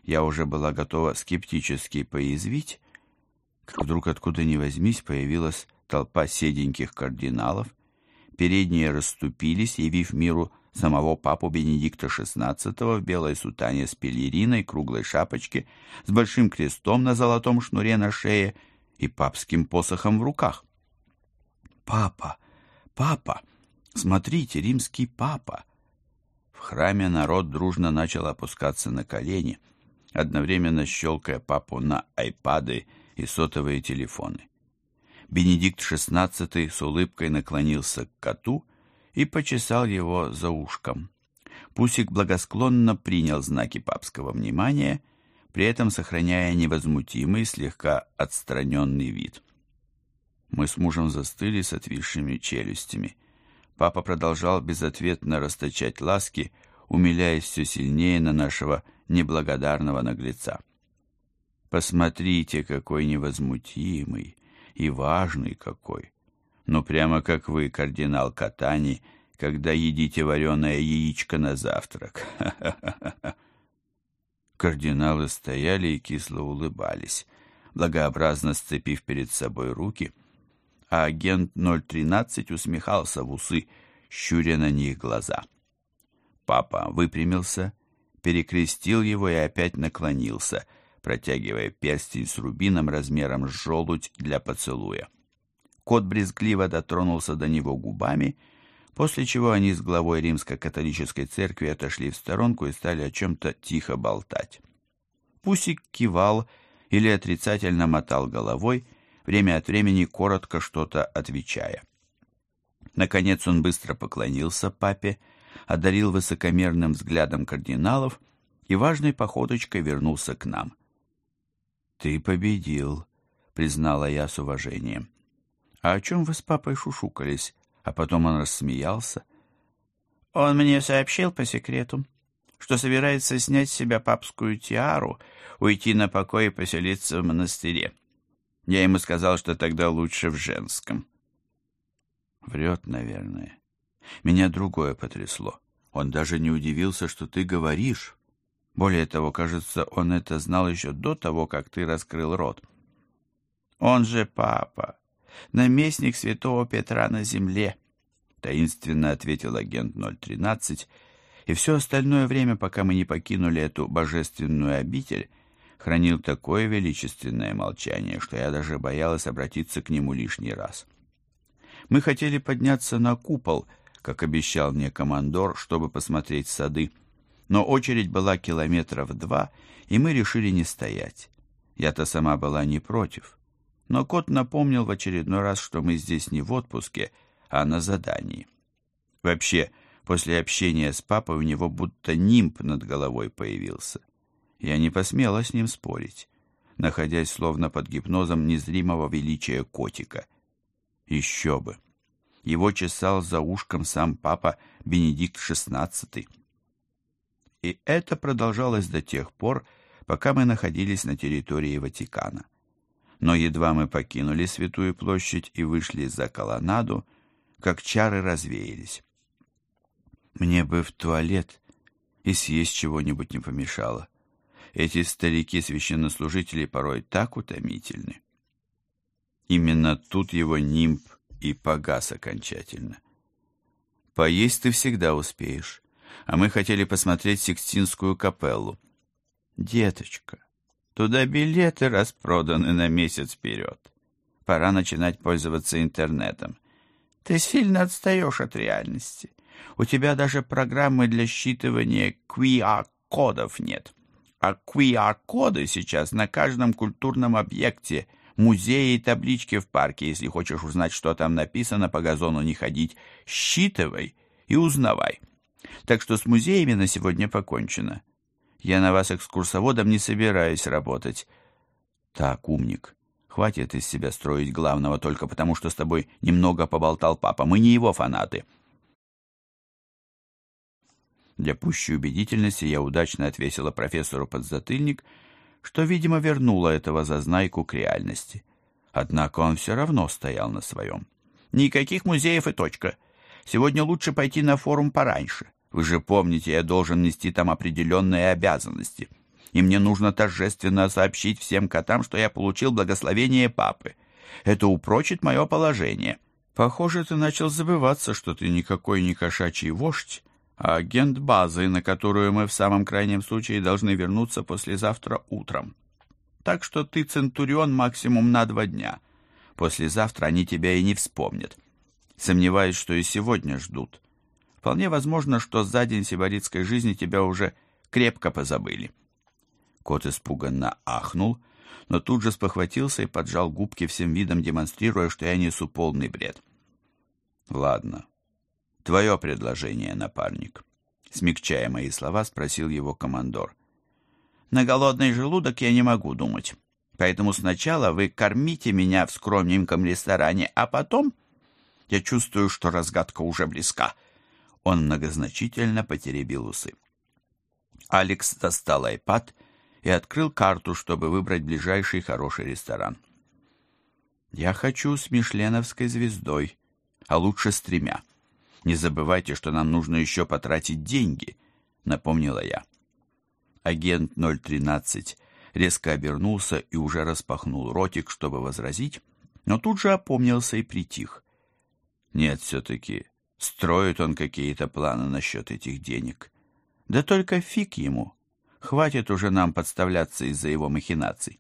Я уже была готова скептически поязвить, как вдруг откуда ни возьмись появилась толпа седеньких кардиналов. Передние расступились, явив миру самого папу Бенедикта XVI в белой сутане с пелериной, круглой шапочке, с большим крестом на золотом шнуре на шее и папским посохом в руках. «Папа! Папа! Смотрите, римский папа!» В храме народ дружно начал опускаться на колени, одновременно щелкая папу на айпады и сотовые телефоны. Бенедикт XVI с улыбкой наклонился к коту и почесал его за ушком. Пусик благосклонно принял знаки папского внимания, при этом сохраняя невозмутимый, слегка отстраненный вид. Мы с мужем застыли с отвисшими челюстями. Папа продолжал безответно расточать ласки, умиляясь все сильнее на нашего неблагодарного наглеца. «Посмотрите, какой невозмутимый и важный какой! Ну, прямо как вы, кардинал Катани, когда едите вареное яичко на завтрак!» Кардиналы стояли и кисло улыбались, благообразно сцепив перед собой руки, а агент 013 усмехался в усы, щуря на них глаза. Папа выпрямился, перекрестил его и опять наклонился, протягивая перстень с рубином размером с желудь для поцелуя. Кот брезгливо дотронулся до него губами, после чего они с главой римско-католической церкви отошли в сторонку и стали о чем-то тихо болтать. Пусик кивал или отрицательно мотал головой, время от времени коротко что-то отвечая. Наконец он быстро поклонился папе, одарил высокомерным взглядом кардиналов и важной походочкой вернулся к нам. «Ты победил», — признала я с уважением. «А о чем вы с папой шушукались?» А потом он рассмеялся. «Он мне сообщил по секрету, что собирается снять с себя папскую тиару, уйти на покой и поселиться в монастыре. Я ему сказал, что тогда лучше в женском». Врет, наверное. Меня другое потрясло. Он даже не удивился, что ты говоришь. Более того, кажется, он это знал еще до того, как ты раскрыл рот. «Он же папа, наместник святого Петра на земле», таинственно ответил агент 013, и все остальное время, пока мы не покинули эту божественную обитель, хранил такое величественное молчание, что я даже боялась обратиться к нему лишний раз. Мы хотели подняться на купол, как обещал мне командор, чтобы посмотреть сады, но очередь была 2 километра, и мы решили не стоять. Я-то сама была не против. Но кот напомнил в очередной раз, что мы здесь не в отпуске, а на задании. Вообще, после общения с папой у него будто нимб над головой появился. Я не посмела с ним спорить, находясь словно под гипнозом незримого величия котика. Еще бы! Его чесал за ушком сам папа Бенедикт XVI. И это продолжалось до тех пор, пока мы находились на территории Ватикана. Но едва мы покинули Святую площадь и вышли за колоннаду, как чары развеялись. Мне бы в туалет и съесть чего-нибудь не помешало. Эти старики-священнослужители порой так утомительны. Именно тут его нимб и погас окончательно. Поесть ты всегда успеешь, а мы хотели посмотреть Сикстинскую капеллу. Деточка, туда билеты распроданы на месяц вперед. Пора начинать пользоваться интернетом. Ты сильно отстаешь от реальности. У тебя даже программы для считывания QR-кодов нет. А QR-коды сейчас на каждом культурном объекте, музее и табличке в парке. Если хочешь узнать, что там написано, по газону не ходить. Считывай и узнавай. Так что с музеями на сегодня покончено. Я на вас экскурсоводом не собираюсь работать. Так, умник, хватит из себя строить главного только потому, что с тобой немного поболтал папа. Мы не его фанаты. Для пущей убедительности я удачно отвесила профессору подзатыльник, что, видимо, вернуло этого зазнайку к реальности. Однако он все равно стоял на своем. Никаких музеев и точка. Сегодня лучше пойти на форум пораньше. Вы же помните, я должен нести там определенные обязанности. и мне нужно торжественно сообщить всем котам, что я получил благословение папы. Это упрочит мое положение. Похоже, ты начал забываться, что ты никакой не кошачий вождь, а агент базы, на которую мы в самом крайнем случае должны вернуться послезавтра утром. Так что ты центурион максимум на 2 дня. Послезавтра они тебя и не вспомнят. Сомневаюсь, что и сегодня ждут. Вполне возможно, что за день сибаритской жизни тебя уже крепко позабыли». Кот испуганно ахнул, но тут же спохватился и поджал губки всем видом, демонстрируя, что я несу полный бред. «Ладно, твое предложение, напарник», — смягчая мои слова, спросил его командор. «На голодный желудок я не могу думать, поэтому сначала вы кормите меня в скромненьком ресторане, а потом я чувствую, что разгадка уже близка». Он многозначительно потеребил усы. Алекс достал айпад и открыл карту, чтобы выбрать ближайший хороший ресторан. «Я хочу с мишленовской звездой, а лучше с 3. Не забывайте, что нам нужно еще потратить деньги», — напомнила я. Агент 013 резко обернулся и уже распахнул ротик, чтобы возразить, но тут же опомнился и притих. Нет, все-таки строит он какие-то планы насчет этих денег. Да только фиг ему. Хватит уже нам подставляться из-за его махинаций.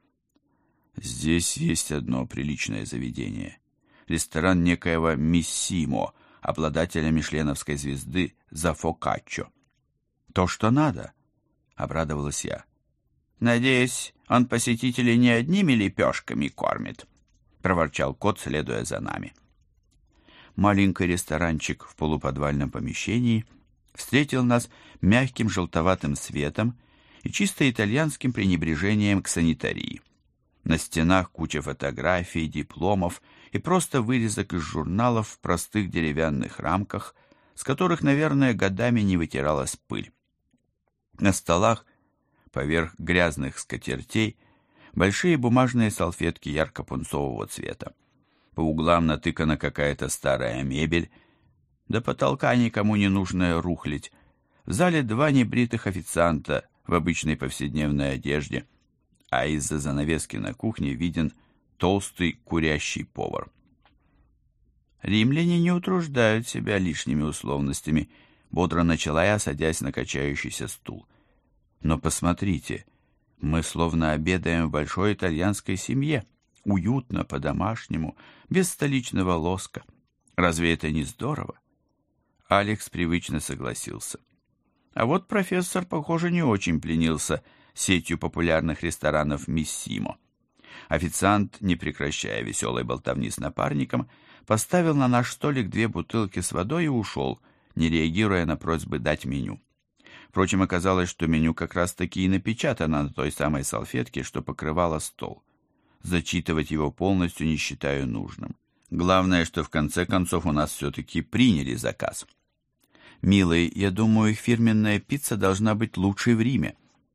Здесь есть одно приличное заведение. Ресторан некоего Миссимо, обладателя мишленовской звезды за фокаччо. То, что надо, обрадовалась я. Надеюсь, он посетителей не одними лепешками кормит, проворчал кот, следуя за нами. Маленький ресторанчик в полуподвальном помещении встретил нас мягким желтоватым светом и чисто итальянским пренебрежением к санитарии. На стенах куча фотографий, дипломов и просто вырезок из журналов в простых деревянных рамках, с которых, наверное, годами не вытиралась пыль. На столах, поверх грязных скатертей, большие бумажные салфетки ярко-пунцового цвета. По углам натыкана какая-то старая мебель, до потолка никому не нужная рухлядь. В зале 2 небритых официанта в обычной повседневной одежде, а из-за занавески на кухне виден толстый курящий повар. «Римляне не утруждают себя лишними условностями», — бодро начала я, садясь на качающийся стул. «Но посмотрите, мы словно обедаем в большой итальянской семье, уютно, по-домашнему, без столичного лоска. Разве это не здорово?» Алекс привычно согласился. А вот профессор, похоже, не очень пленился сетью популярных ресторанов Миссимо. Официант, не прекращая веселой болтовни с напарником, поставил на наш столик 2 бутылки с водой и ушел, не реагируя на просьбы дать меню. Впрочем, оказалось, что меню как раз-таки и напечатано на той самой салфетке, что покрывало стол. Зачитывать его полностью не считаю нужным. Главное, что в конце концов у нас все-таки приняли заказ. «Милый, я думаю, их фирменная пицца должна быть лучшей в Риме».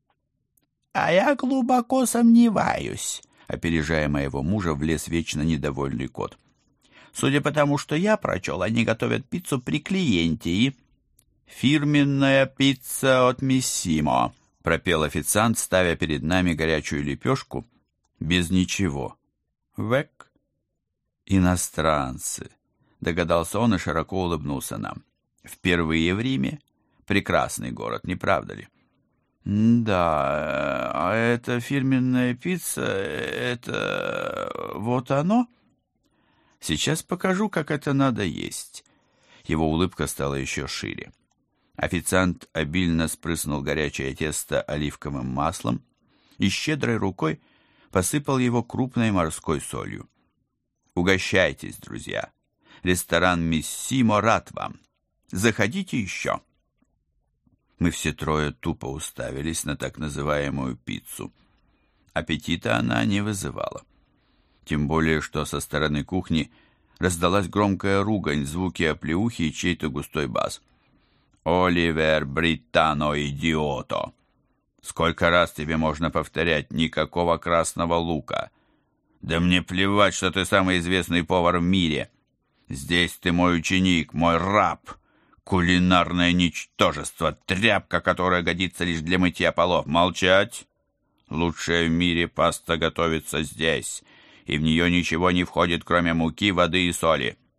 «А я глубоко сомневаюсь», — опережая моего мужа, влез вечно недовольный кот. «Судя по тому, что я прочел, они готовят пиццу при клиенте и...» «Фирменная пицца от Миссимо», — пропел официант, ставя перед нами горячую лепешку без ничего. «Век?» «Иностранцы», — догадался он и широко улыбнулся нам. «Впервые в Риме? Прекрасный город, не правда ли?» «Да, а это фирменная пицца, это... вот оно?» «Сейчас покажу, как это надо есть». Его улыбка стала еще шире. Официант обильно спрыснул горячее тесто оливковым маслом и щедрой рукой посыпал его крупной морской солью. «Угощайтесь, друзья. Ресторан Миссимо рад вам. Заходите еще». Мы все 3 тупо уставились на так называемую пиццу. Аппетита она не вызывала. Тем более, что со стороны кухни раздалась громкая ругань, звуки оплеухи и чей-то густой бас. «Оливер Британо, идиото! Сколько раз тебе можно повторять, никакого красного лука? Да мне плевать, что ты самый известный повар в мире. Здесь ты мой ученик, мой раб. Кулинарное ничтожество, тряпка, которая годится лишь для мытья полов. Молчать! Лучшая в мире паста готовится здесь, и в нее ничего не входит, кроме муки, воды и соли.